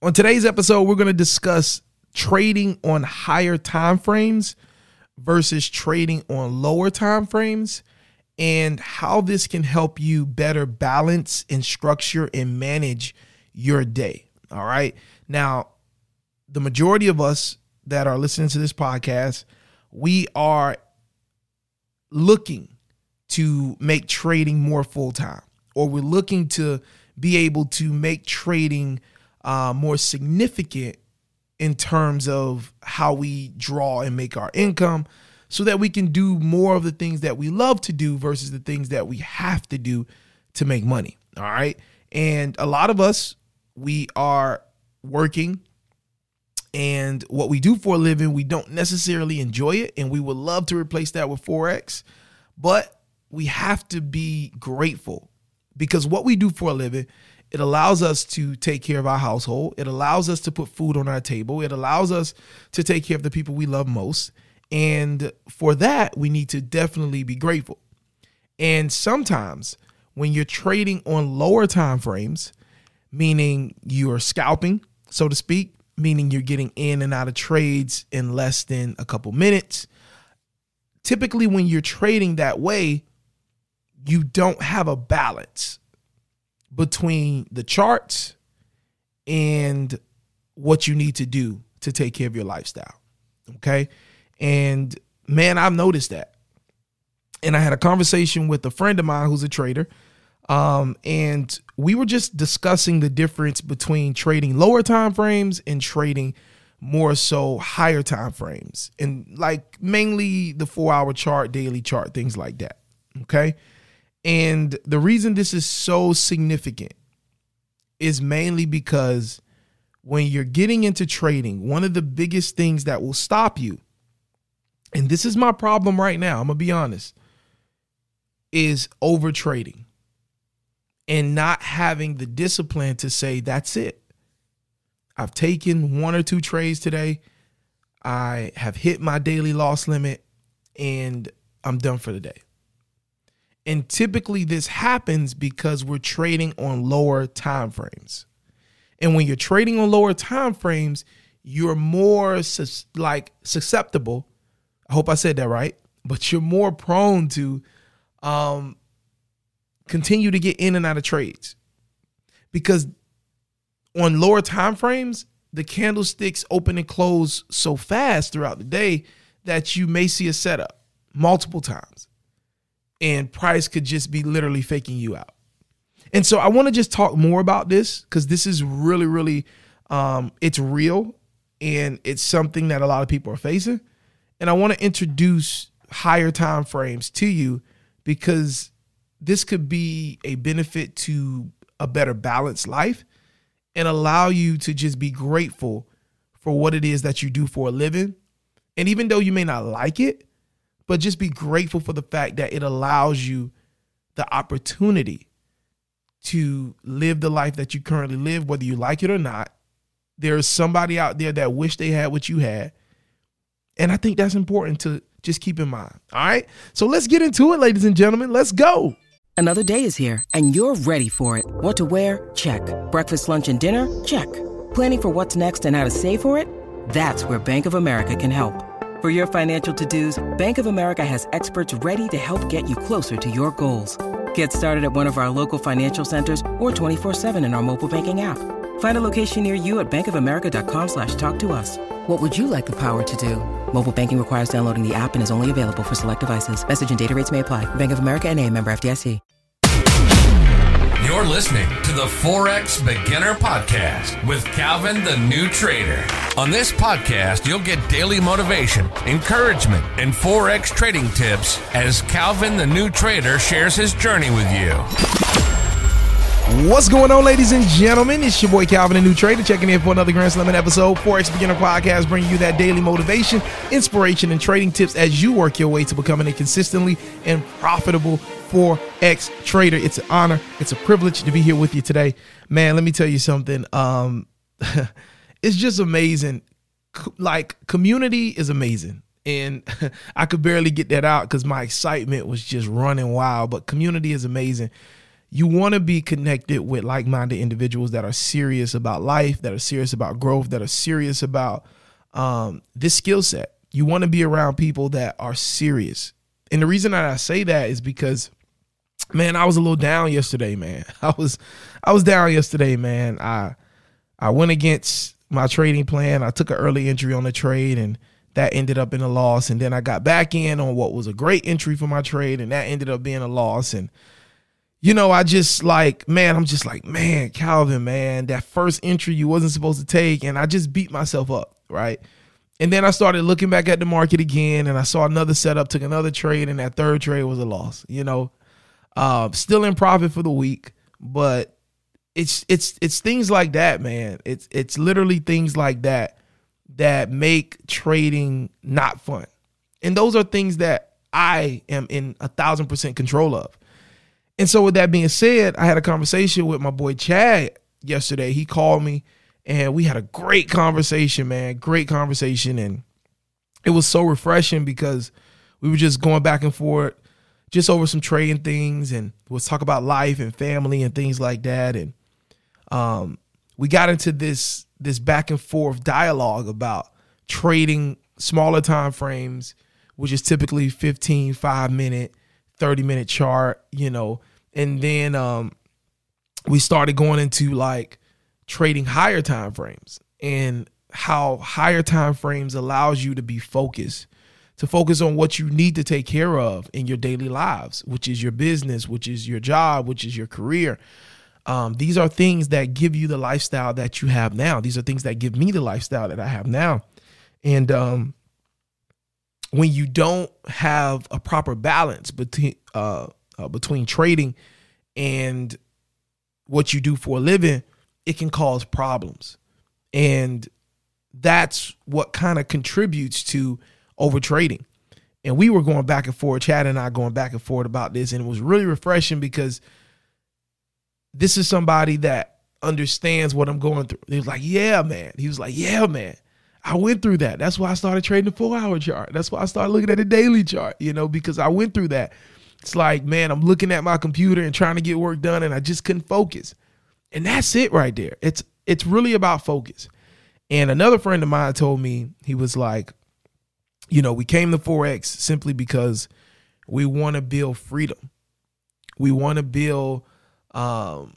On today's episode, we're going to discuss trading on higher time frames versus trading on lower time frames and how this can help you better balance and structure and manage your day. All right. Now, the majority of us that are listening to this podcast, we are looking to make trading more full-time, or we're looking to be able to make trading more significant in terms of how we draw and make our income so that we can do more of the things that we love to do versus the things that we have to do to make money. All right. And a lot of us, we are working, and what we do for a living, we don't necessarily enjoy it. And we would love to replace that with Forex, but we have to be grateful because what we do for a living, it allows us to take care of our household. It allows us to put food on our table. It allows us to take care of the people we love most. And for that, we need to definitely be grateful. And sometimes when you're trading on lower time frames, meaning you're scalping, so to speak, meaning you're getting in and out of trades in less than a couple minutes, typically when you're trading that way, you don't have a balance between the charts and what you need to do to take care of your lifestyle. Okay. And man, I've noticed that. And I had a conversation with a friend of mine who's a trader. And we were just discussing the difference between trading lower time frames and trading more so higher time frames, and like mainly the 4-hour chart, daily chart, things like that. Okay. And the reason this is so significant is mainly because when you're getting into trading, one of the biggest things that will stop you, and this is my problem right now, I'm going to be honest, is over trading and not having the discipline to say, that's it. I've taken 1 or 2 trades today. I have hit my daily loss limit and I'm done for the day. And typically this happens because we're trading on lower time frames. And when you're trading on lower time frames, you're more susceptible. I hope I said that right, but you're more prone to continue to get in and out of trades, because on lower time frames, the candlesticks open and close so fast throughout the day that you may see a setup multiple times and price could just be literally faking you out. And so I want to just talk more about this because this is really, really, it's real and it's something that a lot of people are facing. And I want to introduce higher time frames to you because this could be a benefit to a better balanced life and allow you to just be grateful for what it is that you do for a living. And even though you may not like it, but just be grateful for the fact that it allows you the opportunity to live the life that you currently live, whether you like it or not. There's somebody out there that wish they had what you had. And I think that's important to just keep in mind. All right. So let's get into it, ladies and gentlemen. Let's go. Another day is here and you're ready for it. What to wear? Check. Breakfast, lunch, and dinner? Check. Planning for what's next and how to save for it? That's where Bank of America can help. For your financial to-dos, Bank of America has experts ready to help get you closer to your goals. Get started at one of our local financial centers or 24/7 in our mobile banking app. Find a location near you at bankofamerica.com/talktous. What would you like the power to do? Mobile banking requires downloading the app and is only available for select devices. Message and data rates may apply. Bank of America NA, member FDIC. You're listening to the Forex Beginner Podcast with Calvin the New Trader. On this podcast, you'll get daily motivation, encouragement, and Forex trading tips as Calvin the New Trader shares his journey with you. What's going on, ladies and gentlemen? It's your boy Calvin the New Trader checking in for another Grand Slamming episode. Forex Beginner Podcast bringing you that daily motivation, inspiration, and trading tips as you work your way to becoming a consistently and profitable Forex trader. It's an honor. It's a privilege to be here with you today. Man, let me tell you something. It's just amazing. Like, community is amazing. And I could barely get that out because my excitement was just running wild. But community is amazing. You want to be connected with like-minded individuals that are serious about life, that are serious about growth, that are serious about this skill set. You want to be around people that are serious. And the reason that I say that is because, man, I was a little down yesterday, man. I was down yesterday, man. I went against my trading plan. I took an early entry on the trade, and that ended up in a loss. And then I got back in on what was a great entry for my trade, and that ended up being a loss. And I'm just like, man, Calvin, man, that first entry you wasn't supposed to take. And I just beat myself up, right? And then I started looking back at the market again, and I saw another setup, took another trade, and that third trade was a loss. Still in profit for the week, but it's things like that, man. It's literally things like that make trading not fun. And those are things that I am in 1,000% control of. And so with that being said, I had a conversation with my boy Chad yesterday. He called me and we had a great conversation, man. Great conversation. And it was so refreshing because we were just going back and forth just over some trading things, and we'll talk about life and family and things like that. And we got into this back and forth dialogue about trading smaller time frames, which is typically 15, 5-minute, 30-minute chart, and then we started going into like trading higher time frames and how higher time frames allows you to be focused, to focus on what you need to take care of in your daily lives, which is your business, which is your job, which is your career. These are things that give you the lifestyle that you have now. These are things that give me the lifestyle that I have now. And when you don't have a proper balance between trading and what you do for a living, it can cause problems. And that's what kind of contributes to over trading. And we were going back and forth, Chad and I going back and forth about this. And it was really refreshing because this is somebody that understands what I'm going through. He was like, yeah, man. He was like, yeah, man. I went through that. That's why I started trading the 4-hour chart. That's why I started looking at the daily chart, because I went through that. It's like, man, I'm looking at my computer and trying to get work done and I just couldn't focus. And that's it right there. It's really about focus. And another friend of mine told me, he was like, we came to Forex simply because we want to build freedom. We want to build a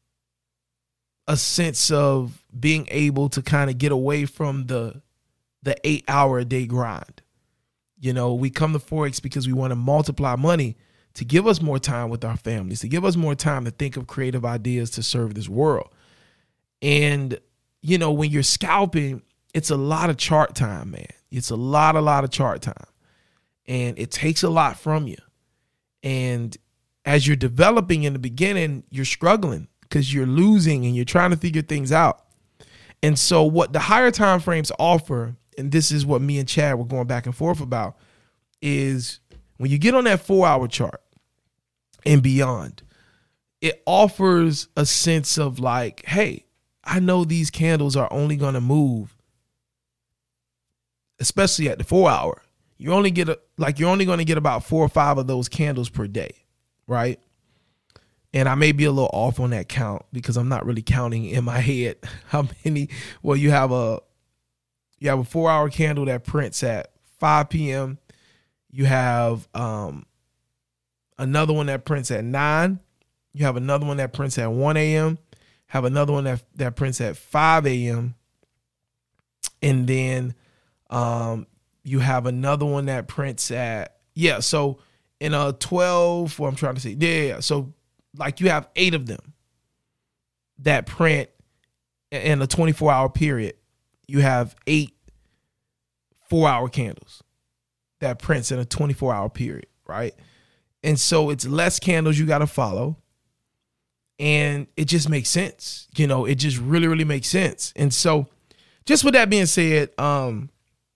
sense of being able to kind of get away from the 8-hour a day grind. We come to Forex because we want to multiply money to give us more time with our families, to give us more time to think of creative ideas to serve this world. And, when you're scalping, it's a lot of chart time, man. It's a lot of chart time. And it takes a lot from you. And as you're developing in the beginning, you're struggling because you're losing and you're trying to figure things out. And so what the higher time frames offer, and this is what me and Chad were going back and forth about, is when you get on that 4-hour chart and beyond, it offers a sense of like, hey, I know these candles are only going to move, especially at the 4-hour. You're only going to get about 4 or 5 of those candles per day, right? And I may be a little off on that count because I'm not really counting in my head how many. Well, you have a 4-hour candle that prints at 5 p.m. You have another one that prints at 9. You have another one that prints at 1 a.m. Have another one that prints at 5 a.m. And then you have another one that prints at, so in a 12, what I'm trying to say, yeah. So like you have 8 of them that print in a 24-hour period. You have 8 4-hour candles that prints in a 24-hour period, right? And so it's less candles you got to follow. And it just makes sense. It just really, really makes sense. And so just with that being said, I'm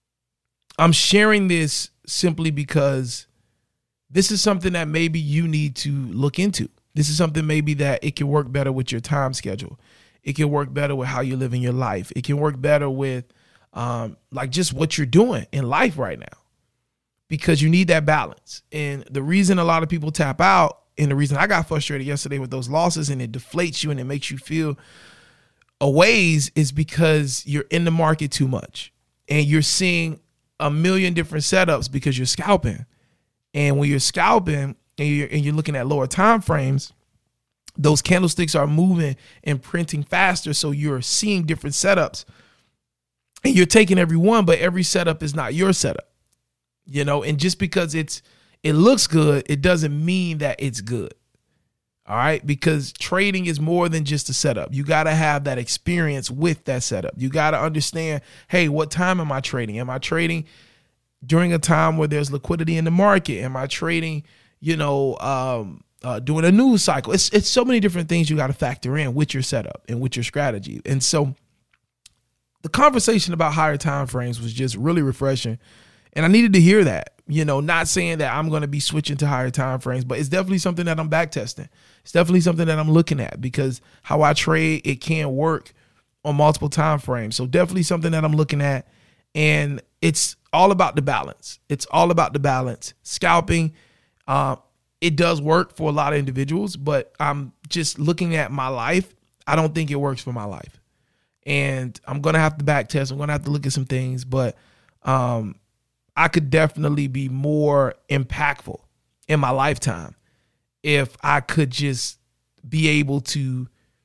sharing this simply because this is something that maybe you need to look into. This is something maybe that it can work better with your time schedule. It can work better with how you're living your life. It can work better with like just what you're doing in life right now, because you need that balance. And the reason a lot of people tap out And the reason I got frustrated yesterday with those losses, and it deflates you and it makes you feel a ways, is because you're in the market too much and you're seeing a million different setups because you're scalping. And when you're scalping and you're looking at lower time frames, those candlesticks are moving and printing faster. So you're seeing different setups and you're taking every one, but every setup is not your setup, and just because it looks good, it doesn't mean that it's good. All right. Because trading is more than just a setup. You got to have that experience with that setup. You got to understand, hey, what time am I trading? Am I trading during a time where there's liquidity in the market? Am I trading, doing a news cycle? It's so many different things you got to factor in with your setup and with your strategy. And so the conversation about higher time frames was just really refreshing. And I needed to hear that, not saying that I'm going to be switching to higher time frames, but it's definitely something that I'm back testing. It's definitely something that I'm looking at, because how I trade, it can work on multiple time frames. So definitely something that I'm looking at. And it's all about the balance. It's all about the balance. Scalping, it does work for a lot of individuals, but I'm just looking at my life. I don't think it works for my life. And I'm going to have to back test. I'm going to have to look at some things, but I could definitely be more impactful in my lifetime if I could just be able to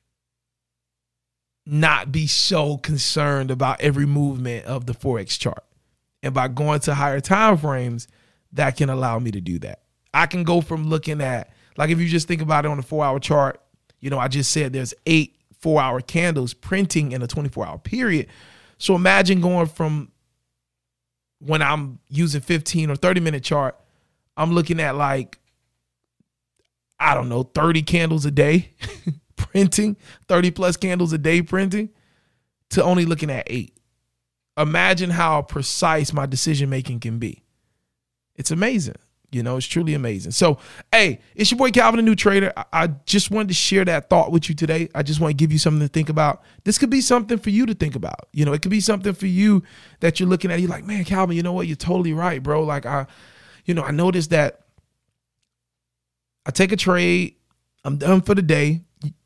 not be so concerned about every movement of the Forex chart. And by going to higher time frames, that can allow me to do that. I can go from looking at, like, if you just think about it on a 4-hour chart, I just said there's 8 4-hour candles printing in a 24-hour period. So imagine going from, when I'm using 15 or 30-minute chart, I'm looking at 30 candles a day printing, 30 plus candles a day printing, to only looking at 8. Imagine how precise my decision making can be. It's amazing. It's truly amazing. So, hey, it's your boy Calvin, the New Trader. I just wanted to share that thought with you today. I just want to give you something to think about. This could be something for you to think about. It could be something for you that you're looking at. You're like, man, Calvin, you know what? You're totally right, bro. Like, I noticed that I take a trade. I'm done for the day.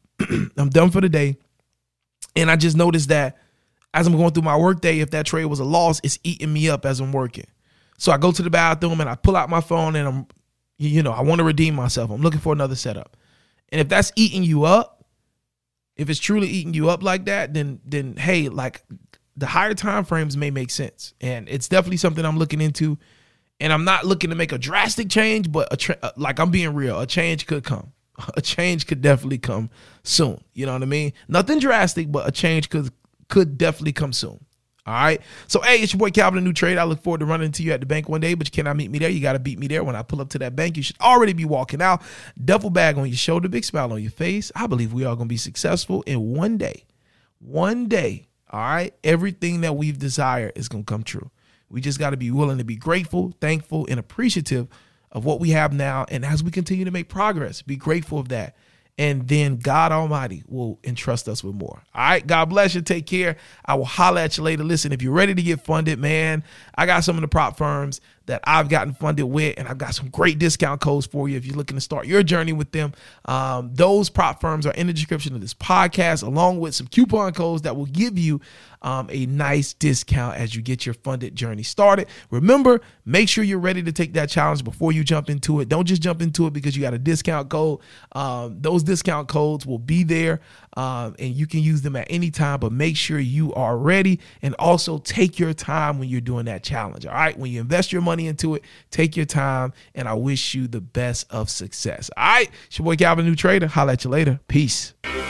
And I just noticed that as I'm going through my work day, if that trade was a loss, it's eating me up as I'm working. So I go to the bathroom and I pull out my phone and I want to redeem myself. I'm looking for another setup. And if that's eating you up, if it's truly eating you up like that, then hey, like, the higher time frames may make sense. And it's definitely something I'm looking into. And I'm not looking to make a drastic change, but I'm being real. A change could come. A change could definitely come soon. You know what I mean? Nothing drastic, but a change could definitely come soon. All right. So, hey, it's your boy Calvin, the New Trader. I look forward to running into you at the bank one day, but you cannot meet me there. You got to beat me there. When I pull up to that bank, you should already be walking out. Duffel bag on your shoulder, big smile on your face. I believe we are going to be successful. And one day, all right, everything that we've desired is going to come true. We just got to be willing to be grateful, thankful, and appreciative of what we have now. And as we continue to make progress, be grateful of that. And then God Almighty will entrust us with more. All right. God bless you. Take care. I will holler at you later. Listen, if you're ready to get funded, man, I got some of the prop firms that I've gotten funded with, and I've got some great discount codes for you if you're looking to start your journey with them. Those prop firms are in the description of this podcast, along with some coupon codes that will give you a nice discount as you get your funded journey started. Remember, make sure you're ready to take that challenge before you jump into it. Don't just jump into it because you got a discount code. Those discount codes will be there, and you can use them at any time, but make sure you are ready, and also take your time when you're doing that challenge. All right. When you invest your money into it, take your time, and I wish you the best of success. All right. It's your boy Calvin, the New Trader. Holla at you later. Peace.